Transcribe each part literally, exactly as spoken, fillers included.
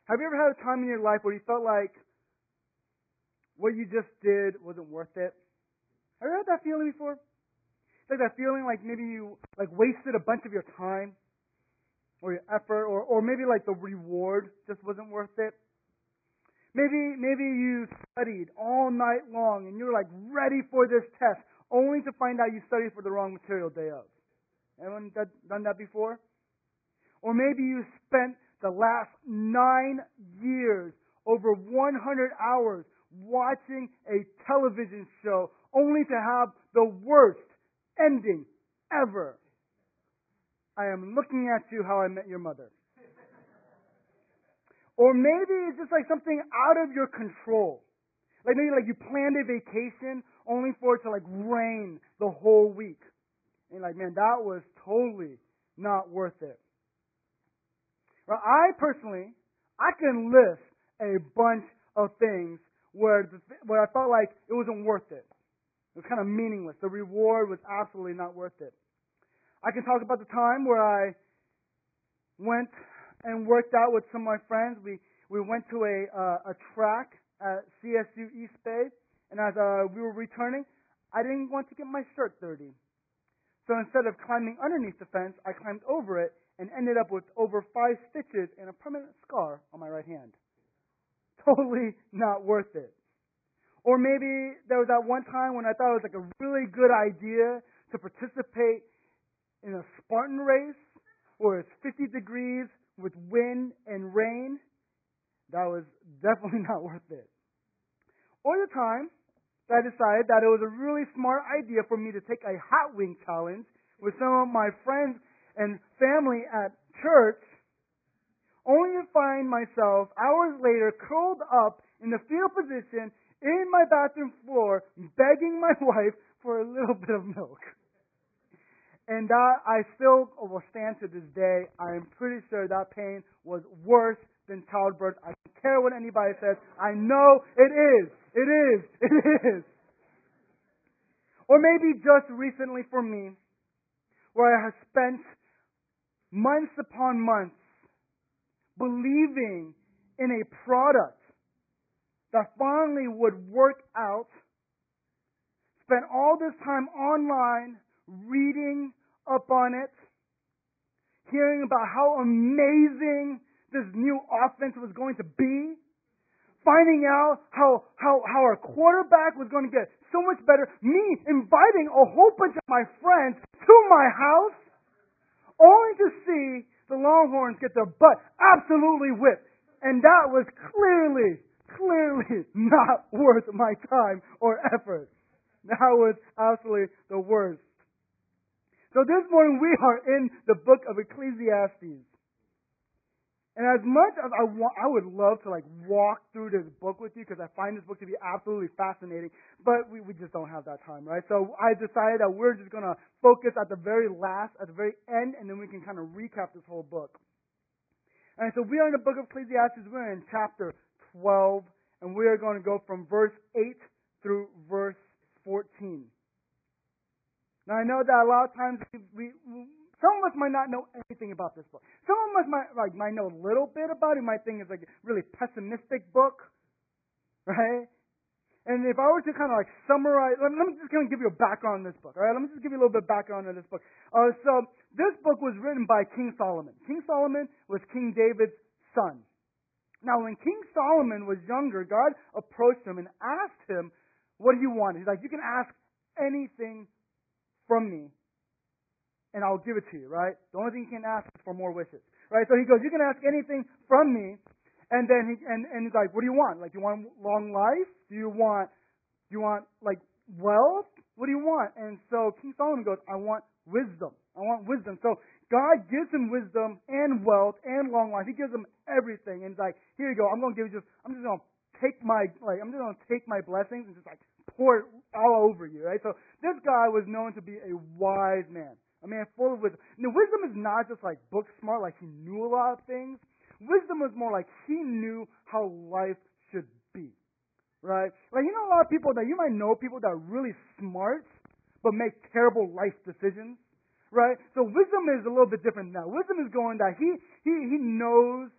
Have you ever had a time in your life where you felt like what you just did wasn't worth it? Have you had that feeling before? It's like that feeling like maybe you like wasted a bunch of your time or your effort, or, or maybe like the reward just wasn't worth it. Maybe maybe you studied all night long and you were like ready for this test, only to find out you studied for the wrong material day of. Anyone that, done that before? Or maybe you spent the last nine years, over one hundred hours, watching a television show, only to have the worst ending ever. I am looking at you, How I Met Your Mother. Or maybe it's just like something out of your control. Like maybe like you planned a vacation only for it to like rain the whole week. And like, man, that was totally not worth it. Well, I personally, I can list a bunch of things where the, where I felt like it wasn't worth it. It was kind of meaningless. The reward was absolutely not worth it. I can talk about the time where I went and worked out with some of my friends. We we went to a uh, a track at C S U East Bay, and as uh, we were returning, I didn't want to get my shirt dirty. So instead of climbing underneath the fence, I climbed over it and ended up with over five stitches and a permanent scar on my right hand. Totally not worth it. Or maybe there was that one time when I thought it was like a really good idea to participate in a Spartan race where it's fifty degrees with wind and rain. That was definitely not worth it. Or the time that I decided that it was a really smart idea for me to take a hot wing challenge with some of my friends and family at church, only to find myself hours later curled up in the fetal position in my bathroom floor begging my wife for a little bit of milk. And that I still will stand to this day. I am pretty sure that pain was worse than childbirth. I don't care what anybody says. I know it is. It is. It is. Or maybe just recently for me, where I have spent months upon months believing in a product that finally would work out, spent all this time online reading up on it, hearing about how amazing this new offense was going to be, finding out how, how, how our quarterback was going to get so much better, me inviting a whole bunch of my friends to my house, only to see the Longhorns get their butt absolutely whipped. And that was clearly, clearly not worth my time or effort. That was absolutely the worst. So this morning we are in the book of Ecclesiastes. And as much as I want, I would love to like walk through this book with you because I find this book to be absolutely fascinating, but we, we just don't have that time, right? So I decided that we're just going to focus at the very last, at the very end, and then we can kind of recap this whole book. And so we are in the book of Ecclesiastes. We're in chapter twelve, and we are going to go from verse eight through verse fourteen. Now, I know that a lot of times we, we some of us might not know anything about this book. Some of us might like might know a little bit about it. Might think it's like a really pessimistic book, right? And if I were to kind of like summarize, let me, let me just kind of give you a background on this book. All right, let me just give you a little bit of background on this book. Uh, so this book was written by King Solomon. King Solomon was King David's son. Now, when King Solomon was younger, God approached him and asked him, "What do you want?" He's like, "You can ask anything from me, and I'll give it to you," right? The only thing you can ask is for more wishes, right? So he goes, "You can ask anything from me," and then he and, and he's like, "What do you want? Like, you want long life? Do you want, do you want like wealth? What do you want?" And so King Solomon goes, "I want wisdom. I want wisdom." So God gives him wisdom and wealth and long life. He gives him everything, and he's like, "Here you go. I'm going to give you just. I'm just going to take my like. I'm just going to take my blessings and just like pour it all over you," right? So this guy was known to be a wise man, a man full of wisdom. Now, wisdom is not just like book smart, like he knew a lot of things. Wisdom is more like he knew how life should be, right? Like, you know, a lot of people that you might know people that are really smart but make terrible life decisions, right? So wisdom is a little bit different than that. Wisdom is going that he he he knows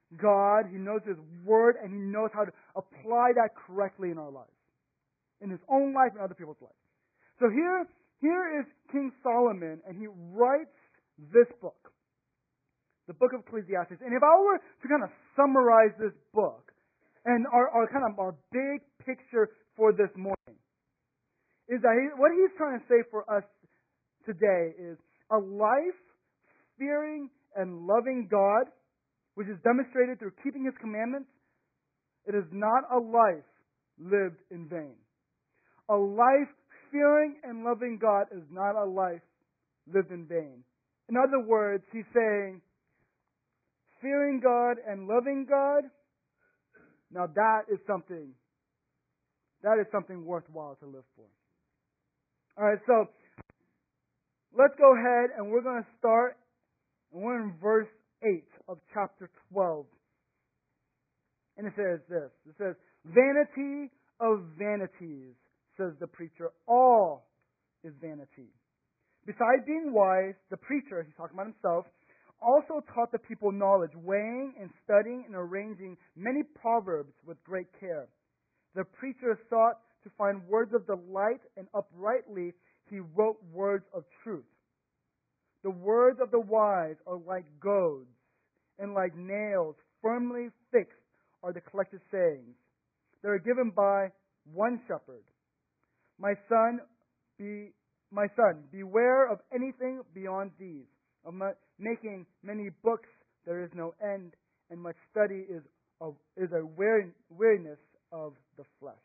God, He knows His Word, and He knows how to apply that correctly in our lives, in His own life and other people's lives. So here, here is King Solomon, and he writes this book, the book of Ecclesiastes. And if I were to kind of summarize this book, and our, our kind of our big picture for this morning, is that he, what he's trying to say for us today is a life fearing and loving God, which is demonstrated through keeping His commandments. It is not a life lived in vain. A life fearing and loving God is not a life lived in vain. In other words, he's saying, fearing God and loving God, now that is something, that is something worthwhile to live for. All right, so let's go ahead and we're going to start, and we're in verse eight of chapter twelve. And it says this, it says, vanity of vanities, says the preacher, all is vanity. Besides being wise, the preacher, he's talking about himself, also taught the people knowledge, weighing and studying and arranging many proverbs with great care. The preacher sought to find words of delight, and uprightly he wrote words of truth. The words of the wise are like goads, and like nails firmly fixed are the collected sayings. They are given by one shepherd. My son, be my son, beware of anything beyond these. Of my, making many books there is no end, and much study is a, is a weary, weariness of the flesh.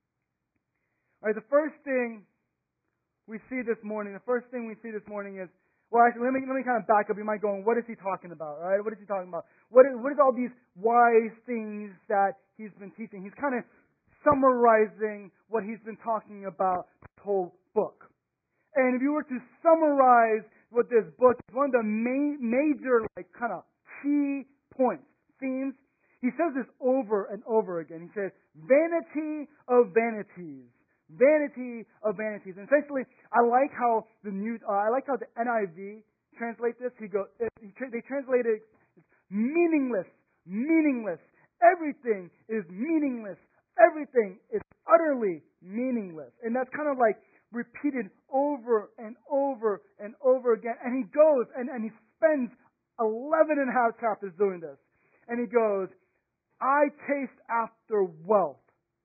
All right, the first thing we see this morning, the first thing we see this morning is, well, actually, let me let me kind of back up. You might go, what is he talking about? All right, what is he talking about? What is what is all these wise things that he's been teaching? He's kind of summarizing what he's been talking about this whole book. And if you were to summarize what this book is, one of the main, major, like, kind of key points, themes, he says this over and over again. He says, vanity of vanities. Vanity of vanities. And essentially, I like how the new, uh, I like how the N I V translate this. He go, it, he, they translate it meaningless, meaningless. Everything is meaningless. Everything is utterly meaningless. And that's kind of like repeated over and over and over again. And he goes and, and he spends eleven and a half chapters doing this. And he goes, I taste after wealth.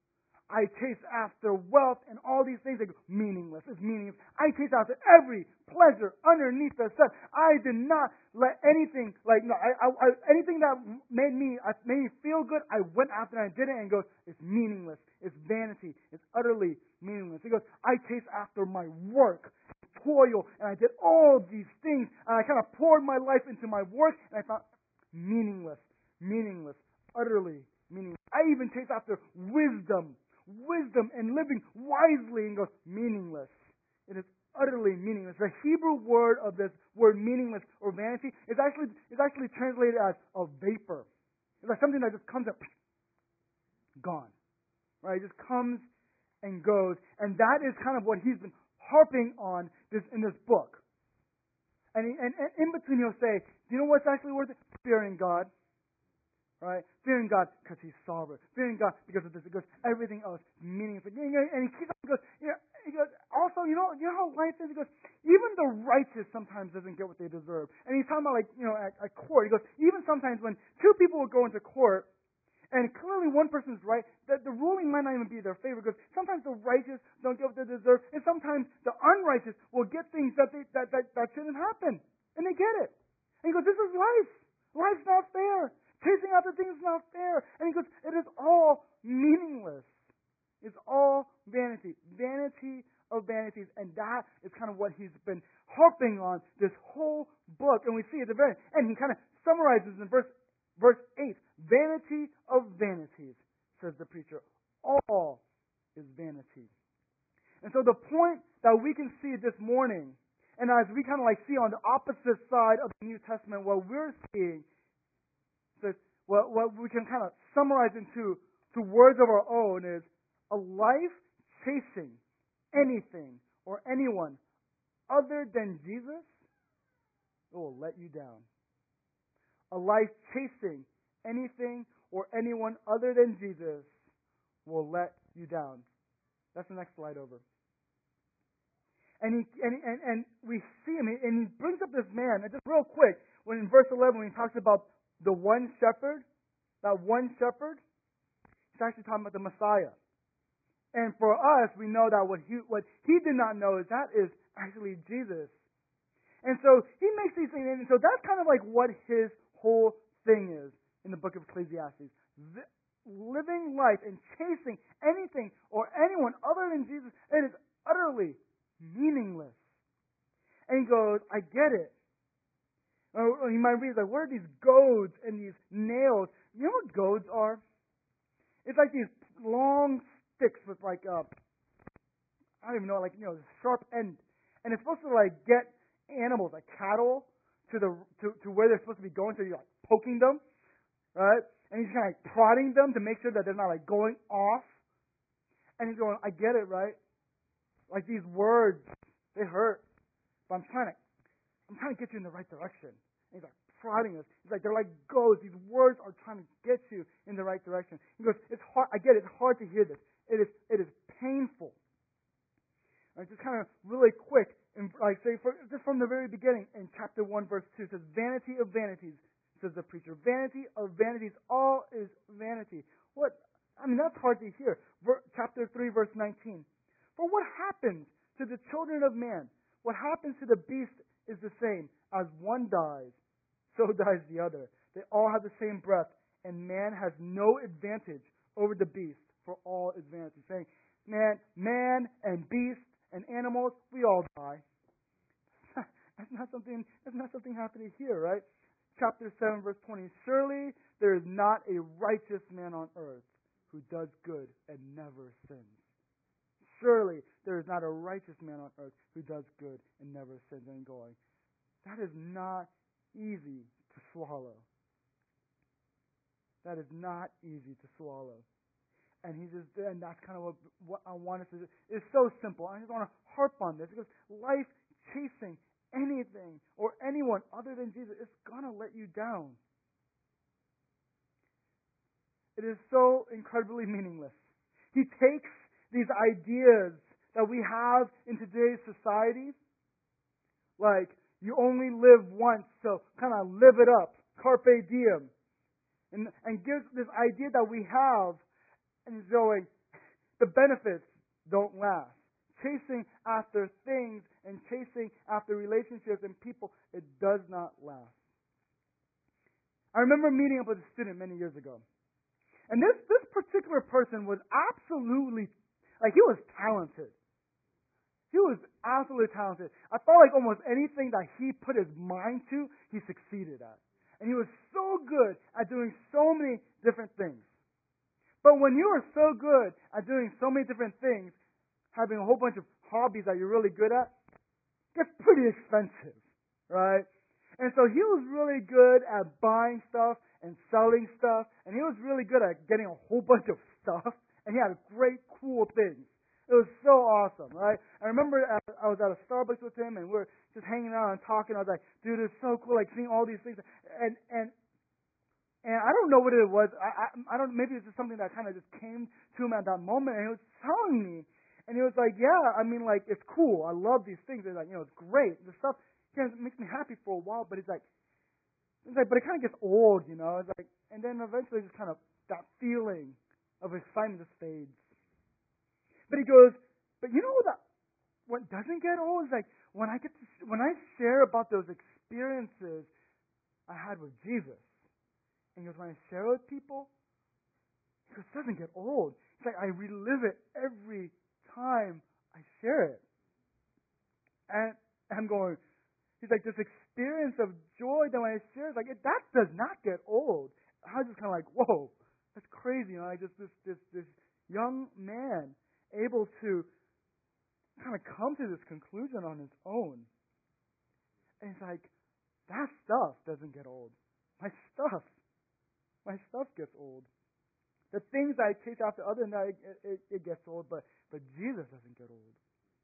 I chase after wealth and all these things that go meaningless. It's meaningless. I chase after every pleasure underneath the sun. I did not let anything like no. I, I, I anything that made me uh, made me feel good. I went after and I did it, and goes. It's meaningless. It's vanity. It's utterly meaningless. He goes. I chase after my work, toil, and I did all these things, and I kind of poured my life into my work, and I found meaningless, meaningless, utterly meaningless. I even chase after wisdom. Wisdom and living wisely, and goes meaningless. It is utterly meaningless. The Hebrew word of this word meaningless or vanity is actually is actually translated as a vapor. It's like something that just comes up, gone. Right? It just comes and goes. And that is kind of what he's been harping on this in this book. And, he, and, and in between he'll say, do you know what's actually worth it? Fearing God. Right? Fearing God because He's sovereign. Fearing God because of this. It goes, everything else meaningful. And he keeps on, he goes, you know, he goes, also, you know, you know how life is? He goes, even the righteous sometimes doesn't get what they deserve. And he's talking about, like, you know, at, at court. He goes, even sometimes when two people will go into court, and clearly one person's right, the, the ruling might not even be their favor, because sometimes the righteous don't get what they deserve, and sometimes the unrighteous will get things that they that, that, that shouldn't happen. And they get it. And he goes, this is life. Life's not fair. Chasing after things is not fair. And he goes, it is all meaningless. It's all vanity. Vanity of vanities. And that is kind of what he's been harping on this whole book. And we see at the very end. And he kind of summarizes in verse, verse eight. Vanity of vanities, says the preacher. All is vanity. And so the point that we can see this morning, and as we kind of like see on the opposite side of the New Testament, what we're seeing, so what, what we can kind of summarize into to words of our own is a life chasing anything or anyone other than Jesus, it will let you down. A life chasing anything or anyone other than Jesus will let you down. That's the next slide over. And he and and, and we see him, and he brings up this man. And just real quick, when in verse eleven, when he talks about the one shepherd, that one shepherd, he's actually talking about the Messiah. And for us, we know that what he what he did not know is that is actually Jesus. And so he makes these things, and so that's kind of like what his whole thing is in the book of Ecclesiastes. The, living life and chasing anything or anyone other than Jesus, it is utterly meaningless. And he goes, I get it. Or you might read, like, what are these goads and these nails? You know what goads are? It's like these long sticks with like, uh, I don't even know, like, you know, sharp end. And it's supposed to like get animals, like cattle, to the to, to where they're supposed to be going, so you're like poking them, right? And he's kind of like prodding them to make sure that they're not like going off. And he's going, I get it, right? Like these words, they hurt, but I'm trying to, I'm trying to get you in the right direction. And he's like prodding us. He's like, they're like goads. These words are trying to get you in the right direction. He goes, it's hard. I get it. It's hard to hear this. It is, it is painful. And just kind of really quick. And like say, for, just from the very beginning, in chapter one, verse two, it says, "Vanity of vanities," says the preacher. Vanity of vanities, all is vanity. What? I mean, that's hard to hear. Ver, chapter three, verse nineteen. For what happens to the children of man? What happens to the beast is the same. As one dies, so dies the other. They all have the same breath, and man has no advantage over the beast, for all is vanity. Saying, man, man and beast and animals, we all die. That's not something. That's not something happening here, right? Chapter seven, verse twenty. Surely there is not a righteous man on earth who does good and never sins. Surely there is not a righteous man on earth who does good and never sins. And going, that is not easy to swallow. That is not easy to swallow. And he just, and that's kind of what, what I want us to do. It's so simple. I just want to harp on this because life chasing anything or anyone other than Jesus is going to let you down. It is so incredibly meaningless. He takes these ideas that we have in today's society, like you only live once, so kind of live it up, carpe diem, and, and gives this idea that we have. And he's going, the benefits don't last. Chasing after things and chasing after relationships and people, it does not last. I remember meeting up with a student many years ago. And this, this particular person was absolutely, like he was talented. He was absolutely talented. I felt like almost anything that he put his mind to, he succeeded at. And he was so good at doing so many different things. But when you are so good at doing so many different things, having a whole bunch of hobbies that you're really good at, gets pretty expensive, right? And so he was really good at buying stuff and selling stuff, and he was really good at getting a whole bunch of stuff, and he had great, cool things. It was so awesome, right? I remember I was at a Starbucks with him, and we were just hanging out and talking. I was like, dude, it's so cool, like seeing all these things. And, and And I don't know what it was. I, I, I don't. Maybe it's just something that kind of just came to him at that moment. And he was telling me, and he was like, "Yeah, I mean, like it's cool. I love these things. It's like, you know, it's great. The stuff you know, it makes me happy for a while, but it's like, it's like, but it kind of gets old, you know. It's like, and then eventually, just kind of that feeling of excitement just fades. But he goes, but you know what? That, what doesn't get old is like when I get to when I share about those experiences I had with Jesus." And he goes, when I share with people, he goes, it doesn't get old. It's like I relive it every time I share it. And I'm going, he's like, this experience of joy that when I share it, like, it, that does not get old. I was just kind of like, whoa, that's crazy. You know, like just this, this, this young man able to kind of come to this conclusion on his own. And it's like, that stuff doesn't get old. My stuff. My stuff gets old. The things I chase after other than that, it, it, it gets old, but, but Jesus doesn't get old.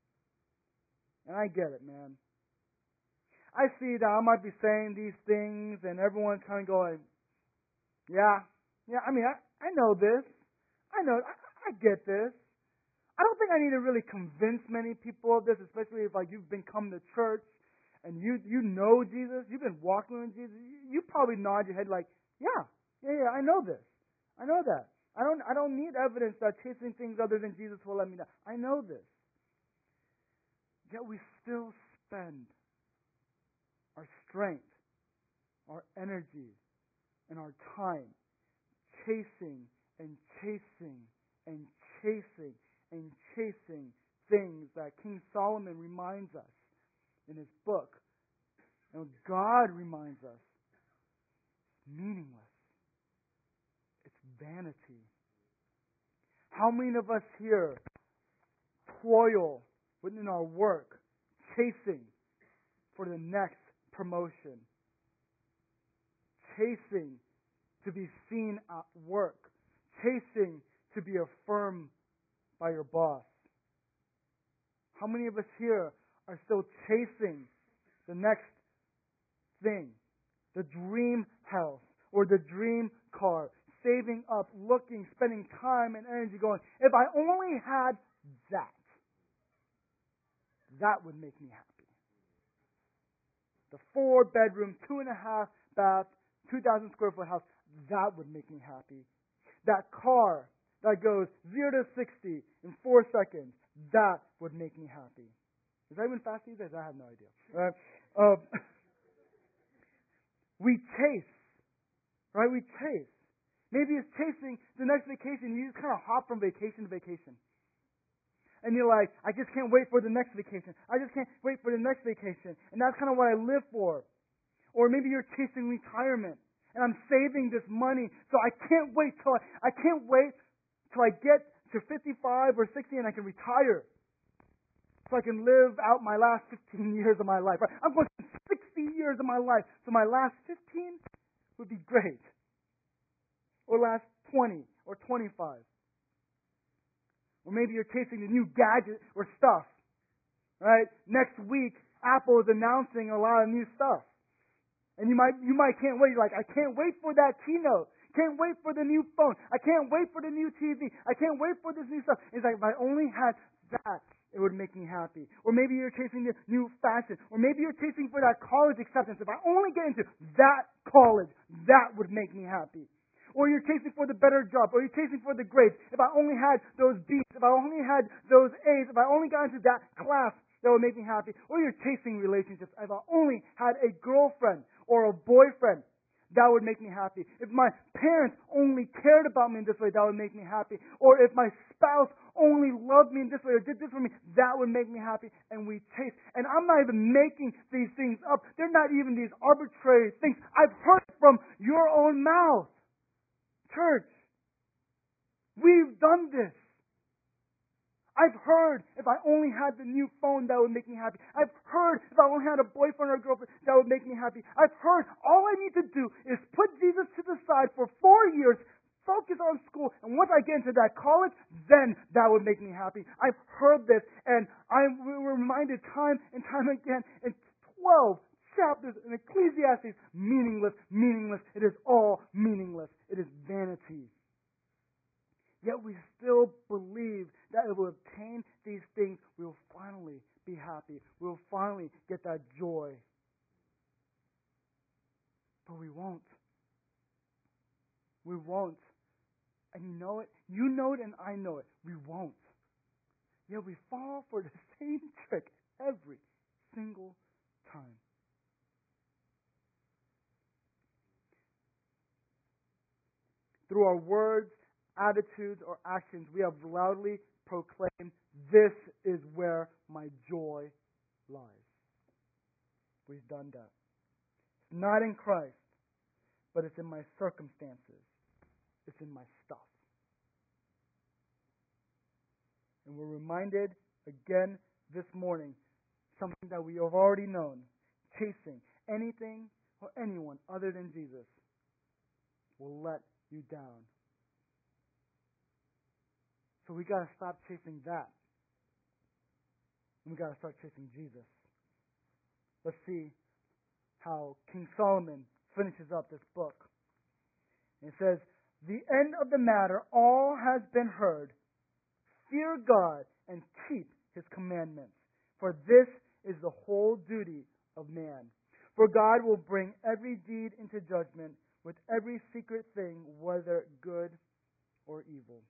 And I get it, man. I see that I might be saying these things and everyone's kind of going, Yeah, yeah. I mean, I, I know this. I know. I, I get this. I don't think I need to really convince many people of this, especially if like you've been coming to church and you you know Jesus, you've been walking with Jesus. You, you probably nod your head like, yeah, yeah, yeah. I know this. I know that. I don't I don't need evidence that chasing things other than Jesus will let me know. I know this. Yet we still spend our strength, our energy, and our time chasing and chasing and chasing and chasing things that King Solomon reminds us in his book. And God reminds us, meaningless. It's vanity. How many of us here toil within our work, chasing for the next promotion, chasing to be seen at work, chasing to be affirmed by your boss? How many of us here are still chasing the next thing, the dream house or the dream car, saving up, looking, spending time and energy going, if I only had that, that would make me happy. The four bedroom, two and a half bath, two thousand square foot house, that would make me happy. That car that goes zero to sixty in four seconds, that would make me happy. Is that even fast these days? I have no idea. Right? Uh, we chase, right? We chase. Maybe it's chasing the next vacation. You just kind of hop from vacation to vacation. And you're like, I just can't wait for the next vacation. I just can't wait for the next vacation. And that's kind of what I live for. Or maybe you're chasing retirement. And I'm saving this money, so I can't wait till I, I can't wait till I get to fifty-five or sixty and I can retire. So I can live out my last fifteen years of my life. Right? I'm going to sixty years of my life. So my last fifteen would be great. Or last twenty or twenty-five. Or maybe you're chasing the new gadget or stuff. Right? Next week, Apple is announcing a lot of new stuff. And you might you might can't wait. You're like, I can't wait for that keynote. Can't wait for the new phone. I can't wait for the new T V. I can't wait for this new stuff. It's like, if I only had that, it would make me happy. Or maybe you're chasing the new fashion. Or maybe you're chasing for that college acceptance. If I only get into that college, that would make me happy. Or you're chasing for the better job. Or you're chasing for the grades. If I only had those B's. If I only had those A's. If I only got into that class, that would make me happy. Or you're chasing relationships. If I only had a girlfriend or a boyfriend, that would make me happy. If my parents only cared about me in this way, that would make me happy. Or if my spouse only loved me in this way or did this for me, that would make me happy. And we chase. And I'm not even making these things up. They're not even these arbitrary things. I've heard it from your own mouth. Church, we've done this. I've heard if I only had the new phone, that would make me happy. I've heard if I only had a boyfriend or a girlfriend, that would make me happy. I've heard all I need to do is put Jesus to the side for four years, focus on school, and once I get into that college, then that would make me happy. I've heard this, and I'm reminded time and time again in twelve chapters in Ecclesiastes, meaningless, meaningless. It is all meaningless. It is vanity. Yet we still believe that if we obtain these things, we will finally be happy. We will finally get that joy. But we won't. We won't. And you know it. You know it and I know it. We won't. Yet we fall for the same trick every single time. Through our words, attitudes, or actions, we have loudly proclaimed, this is where my joy lies. We've done that. It's not in Christ, but it's in my circumstances. It's in my stuff. And we're reminded again this morning, something that we have already known. Chasing anything or anyone other than Jesus will let you down. So we got to stop chasing that. And we got to start chasing Jesus. Let's see how King Solomon finishes up this book. It says, the end of the matter, all has been heard. Fear God and keep his commandments, for this is the whole duty of man. For God will bring every deed into judgment with every secret thing, whether good or evil.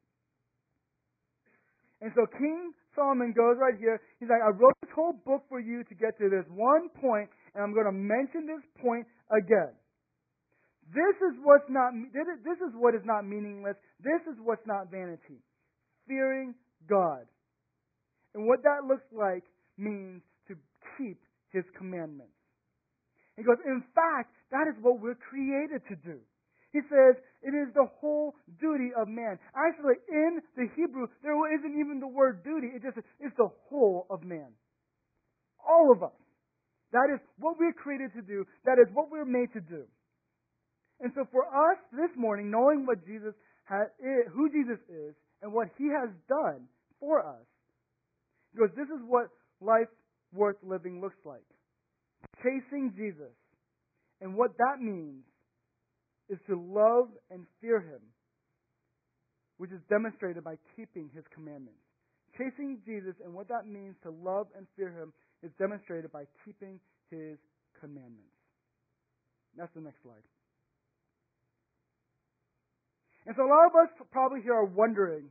And so King Solomon goes right here. He's like, I wrote this whole book for you to get to this one point, and I'm going to mention this point again. This is what's not. This is what is not meaningless. This is what's not vanity. Fearing God, and what that looks like means to keep His commandments. He goes, in fact, that is what we're created to do. He says it is the whole duty of man. Actually, in the Hebrew, there isn't even the word duty. It just it's the whole of man. All of us. That is what we're created to do. That is what we're made to do. And so for us this morning, knowing what Jesus has, who Jesus is and what He has done for us, because this is what life worth living looks like. Chasing Jesus. And what that means is to love and fear Him, which is demonstrated by keeping His commandments. Chasing Jesus and what that means to love and fear Him is demonstrated by keeping His commandments. That's the next slide. And so a lot of us probably here are wondering,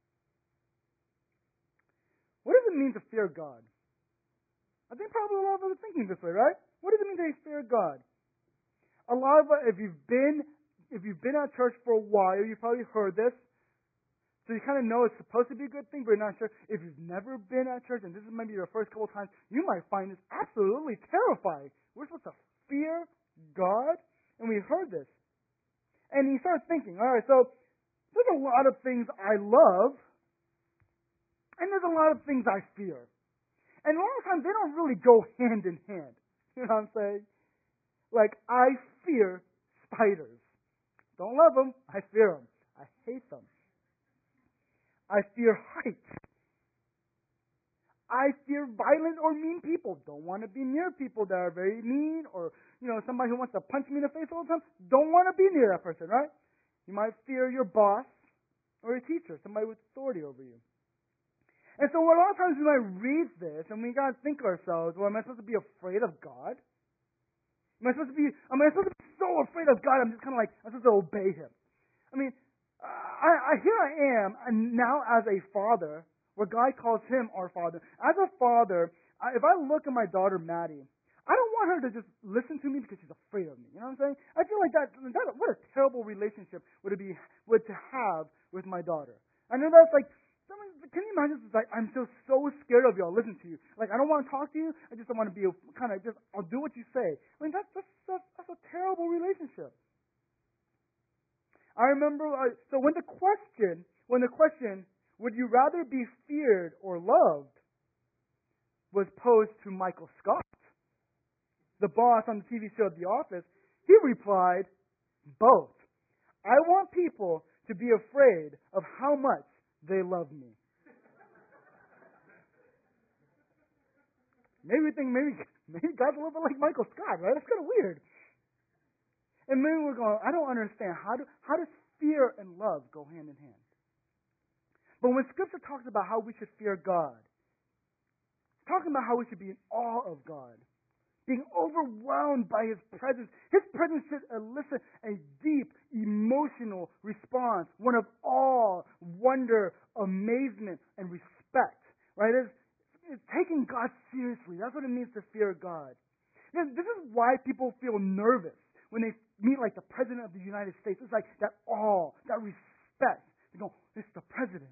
what does it mean to fear God? I think probably a lot of us are thinking this way, right? What does it mean to fear God? A lot of us, if you've been, if you've been at church for a while, you've probably heard this. So you kind of know it's supposed to be a good thing, but you're not sure. If you've never been at church, and this is maybe your first couple of times, you might find this absolutely terrifying. We're supposed to fear God? And we heard this. And you start thinking, all right, so there's a lot of things I love, and there's a lot of things I fear. And a lot of times they don't really go hand in hand. You know what I'm saying? Like, I fear spiders. Don't love them. I fear them. I hate them. I fear heights. I fear violent or mean people. Don't want to be near people that are very mean, or, you know, somebody who wants to punch me in the face all the time. Don't want to be near that person, right? You might fear your boss or your teacher, somebody with authority over you. And so a lot of times we might read this and we gotta think to ourselves, well, am I supposed to be afraid of God? Am I supposed to be, am I supposed to be so afraid of God, I'm just kind of like, I'm supposed to obey Him? I mean, I, I, here I am, and now as a father, where God calls Him our Father. As a father, I, if I look at my daughter, Maddie, I don't want her to just listen to me because she's afraid of me. You know what I'm saying? I feel like that, that what a terrible relationship would it be would to have with my daughter. I know that's like, someone, can you imagine? It's like, I'm so, so scared of you. I'll listen to you. Like, I don't want to talk to you. I just don't want to be a, kind of just, I'll do what you say. I mean, that's, that's, that's, that's a terrible relationship. I remember, uh, so when the question, when the question, would you rather be feared or loved, was posed to Michael Scott, the boss on the T V show The Office, he replied, both. I want people to be afraid of how much they love me. Maybe we think maybe maybe God's a little bit like Michael Scott, right? That's kind of weird. And maybe we're going, I don't understand. How do how does fear and love go hand in hand? But when Scripture talks about how we should fear God, it's talking about how we should be in awe of God, being overwhelmed by His presence. His presence should elicit a deep emotional response, one of awe, wonder, amazement, and respect. Right? It's, it's taking God seriously. That's what it means to fear God. This, this is why people feel nervous when they meet like the President of the United States. It's like that awe, that respect. They go, "This is the President."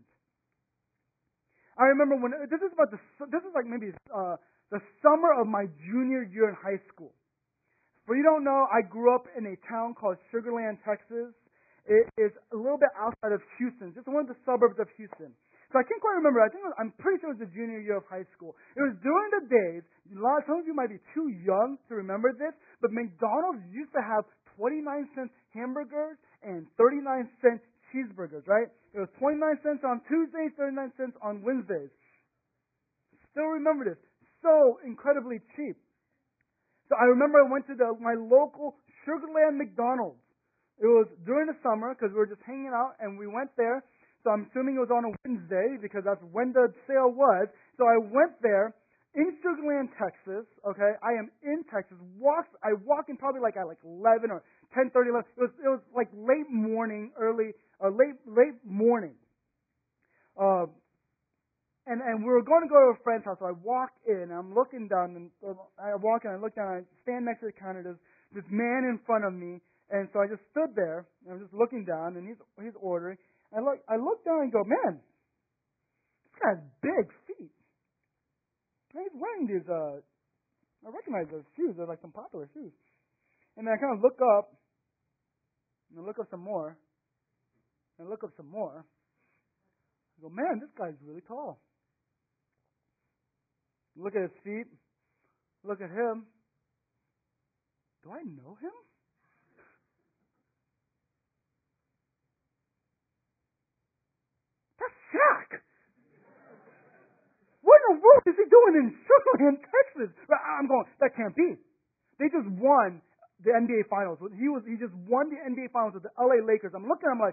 I remember when this is about the this is like maybe uh, the summer of my junior year in high school. For you don't know, I grew up in a town called Sugar Land, Texas. It is a little bit outside of Houston, just one of the suburbs of Houston. So I can't quite remember. I think it was, I'm pretty sure it was the junior year of high school. It was during the days. A lot, some of you might be too young to remember this, but McDonald's used to have twenty-nine cent hamburgers and thirty-nine cent cheeseburgers, right? It was twenty-nine cents on Tuesdays, thirty-nine cents on Wednesdays. Still remember this. So incredibly cheap. So I remember I went to the, my local Sugar Land McDonald's. It was during the summer because we were just hanging out, and we went there. So I'm assuming it was on a Wednesday because that's when the sale was. So I went there in Sugar Land, Texas. Okay, I am in Texas. Walked. I walked in probably like at like eleven or ten thirty. It was it was like late morning, early, uh, late late morning. Uh, and and we were going to go to a friend's house. So I walk in. And I'm looking down, and uh, I walk in. I look down. And I stand next to the counter. There's this man in front of me, and so I just stood there. And I'm just looking down, and he's he's ordering. I look I look down and go, man, this guy has big feet. And he's wearing these. Uh, I recognize those shoes. They're like some popular shoes. And then I kind of look up, and I look up some more, and I look up some more. I go, man, this guy's really tall. Look at his feet. Look at him. Do I know him? That's Shaq. What in the world is he doing in Sugar Land, Texas? I'm going, that can't be. They just won the N B A Finals. He was he just won the N B A Finals with the L A Lakers. I'm looking, I'm like,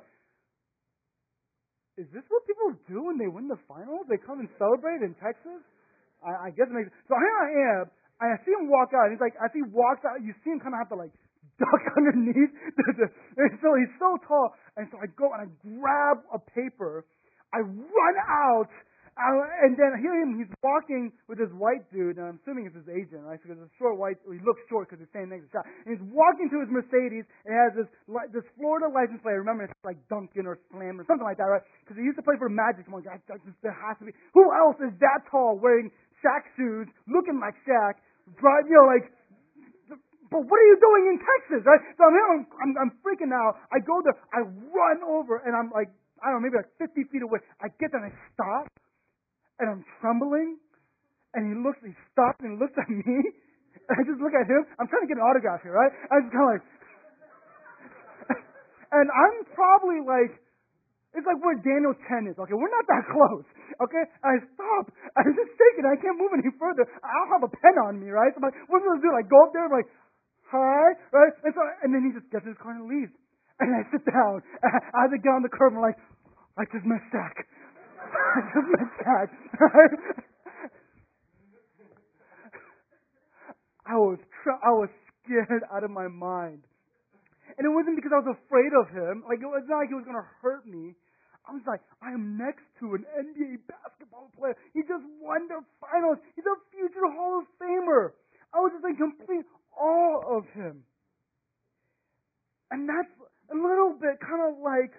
is this what people do when they win the finals? They come and celebrate in Texas? I, I guess it makes so here I am, and I see him walk out, and he's like, as he walks out, you see him kind of have to like duck underneath. The, the, and so he's so tall, and so I go and I grab a paper, I run out, uh, and then I hear him, he's walking with this white dude, and I'm assuming it's his agent, right? Because it's a short white, he looks short because he's standing next to the shot. And he's walking to his Mercedes, and it has this this Florida license plate. Remember, it's like Duncan or Slam or something like that, right? Because he used to play for Magic. I'm like, that, that, there has to be. Who else is that tall wearing Shaq shoes, looking like Shaq, drive, you know, like, but what are you doing in Texas, right? So I'm here, I'm, I'm, I'm freaking out. I go there, I run over, and I'm like, I don't know, maybe like fifty feet away. I get there and I stop, and I'm trembling, and he looks, he stops and he looks at me, and I just look at him. I'm trying to get an autograph here, right? I just kind of like, and I'm probably like, it's like where Daniel Chen is, okay? We're not that close, okay? And I stop. I'm just shaking. I can't move any further. I don't have a pen on me, right? So I'm like, what am I going to do? Like, go up there and like, hi, right? And so, and then he just gets in his car and leaves. And I sit down. I have to get on the curb and I'm like, I just met Shaq. I just met Shaq, right? I was, tr- I was scared out of my mind. And it wasn't because I was afraid of him. Like, it was not like he was going to hurt me. I was like, I am next to an N B A basketball player. He just won the finals. He's a future Hall of Famer. I was just in complete awe of him. And that's a little bit kind of like,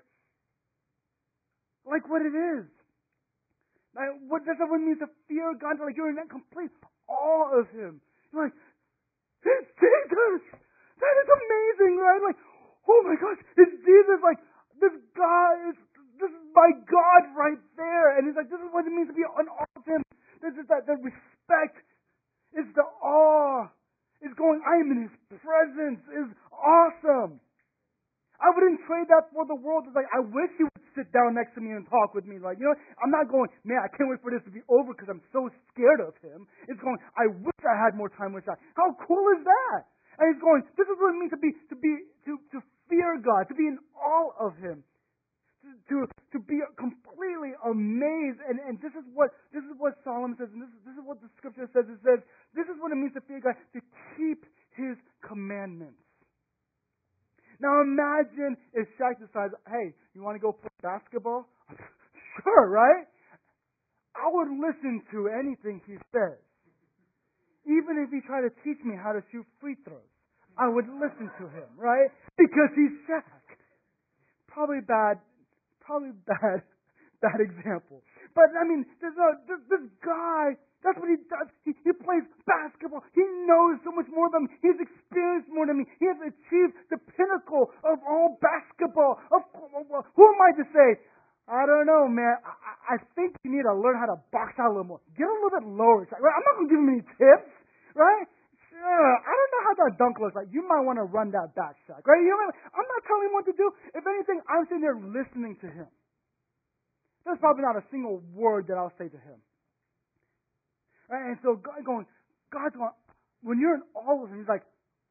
like what it is. Like, what does that mean to fear God? Like, you're in that complete awe of him. You're like, it's Jesus! That is amazing, right? Like, oh my gosh, it's Jesus! Like, this guy is, this is my God right there. And he's like, this is what it means to be in awe of him. This is that, the respect. It's the awe. It's going, I am in his presence. It's awesome. I wouldn't trade that for the world. It's like, I wish he would sit down next to me and talk with me. Like, you know, I'm not going, man, I can't wait for this to be over because I'm so scared of him. It's going, I wish I had more time with God. How cool is that? And he's going, this is what it means to be, to be, to, to fear God, to be in awe of him, to, to, to be completely amazed. And, and this is what, this is what Solomon says, and this is, this is what the scripture says. It says, this is what it means to fear God, to keep his commandments. Now imagine if Shaq decides, hey, you want to go play basketball? Sure, right? I would listen to anything he says. Even if he tried to teach me how to shoot free throws, I would listen to him, right? Because he's Shaq. Probably bad, probably bad, bad example. But I mean, there's a, this, this guy, that's what he does. He, he plays basketball. He knows so much more than me. He's experienced more than me. He has achieved the pinnacle of all basketball. Of, who am I to say, I don't know, man. I, I think you need to learn how to box out a little more. Get a little bit lower. I'm not going to give him any tips, right? Sure, I don't know how that dunk looks like. You might want to run that back shot, right? You know what I mean? I'm not telling him what to do. If anything, I'm sitting there listening to him. There's probably not a single word that I'll say to him. Right? And so God going, God's going, when you're in awe of him, he's like,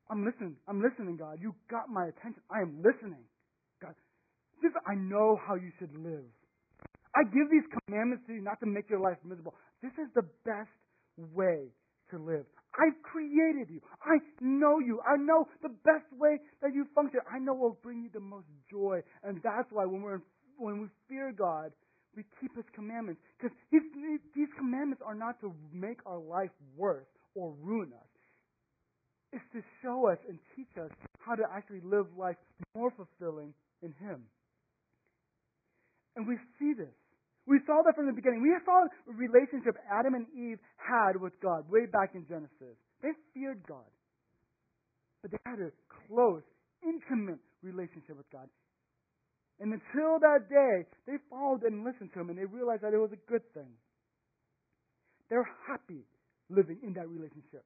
I'm listening. I'm listening, God. You got my attention. I am listening. God, this, I know how you should live. I give these commandments to you not to make your life miserable. This is the best way to live. I've created you. I know you. I know the best way that you function. I know what will bring you the most joy. And that's why when we're when we fear God, we keep His commandments. Because these commandments are not to make our life worse or ruin us. It's to show us and teach us how to actually live life more fulfilling in Him. And we see this. We saw that from the beginning. We saw the relationship Adam and Eve had with God way back in Genesis. They feared God. But they had a close, intimate relationship with God. And until that day, they followed and listened to Him, and they realized that it was a good thing. They're happy living in that relationship.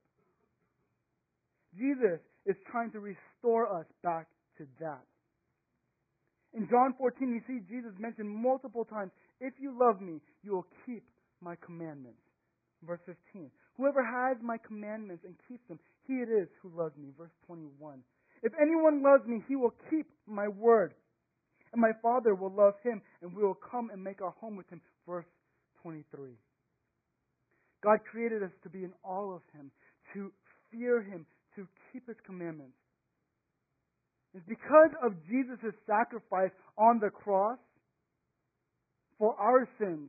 Jesus is trying to restore us back to that. In John fourteen, you see Jesus mentioned multiple times, if you love me, you will keep my commandments. Verse fifteen, whoever has my commandments and keeps them, he it is who loves me. Verse twenty-one, if anyone loves me, he will keep my word. And my Father will love him, and we will come and make our home with him. Verse twenty-three. God created us to be in awe of Him, to fear Him, to keep His commandments. It's because of Jesus' sacrifice on the cross for our sins.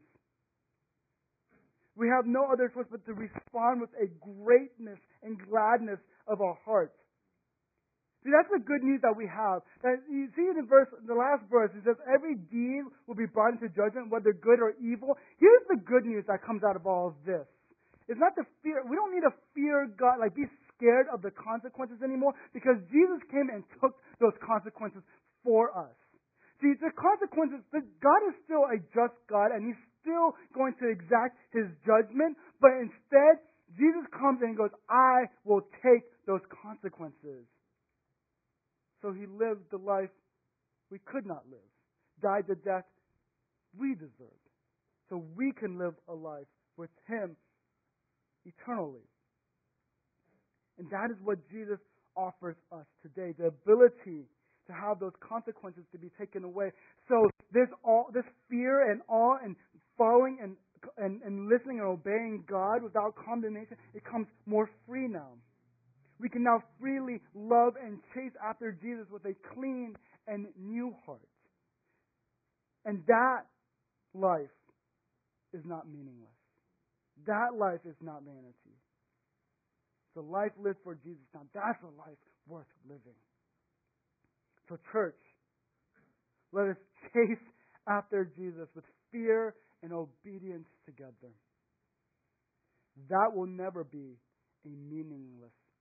We have no other choice but to respond with a greatness and gladness of our hearts. See, that's the good news that we have. That you see in the verse, the last verse, it says, every deed will be brought into judgment, whether good or evil. Here's the good news that comes out of all of this. It's not the fear. We don't need to fear God, like be scared of the consequences anymore, because Jesus came and took those consequences for us. See, the consequences, God is still a just God, and He's still going to exact His judgment, but instead, Jesus comes and He goes, I will take those consequences. So He lived the life we could not live, died the death we deserved, so we can live a life with Him eternally. And that is what Jesus offers us today, the ability to have those consequences to be taken away. So this all this fear and awe and following and, and, and listening and obeying God without condemnation, it comes more free now. We can now freely love and chase after Jesus with a clean and new heart. And that life is not meaningless. That life is not vanity. The life lived for Jesus. Now that's a life worth living. So church, let us chase after Jesus with fear and obedience together. That will never be a meaningless